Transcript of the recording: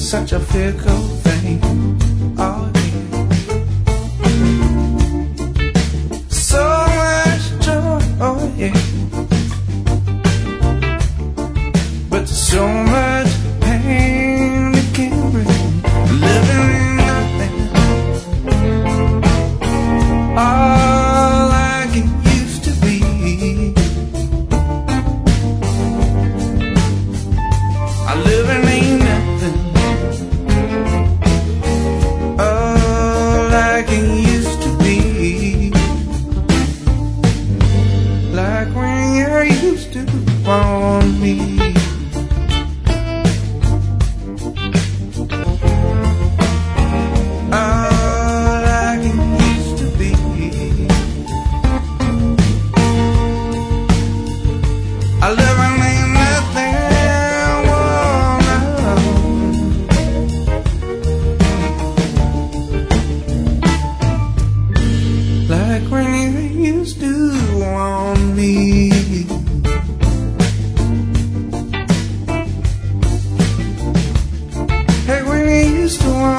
such a fickle thing. Oh, yeah. So much joy, oh yeah, but so much pain it can bring. Living in nothing, all like it used to be. I live in ain't nothing, oh, like it used to be. Like when you used to want me. Oh, like it used to be. I live in ain't nothing. Like when you used to want me. Hey, when you used to want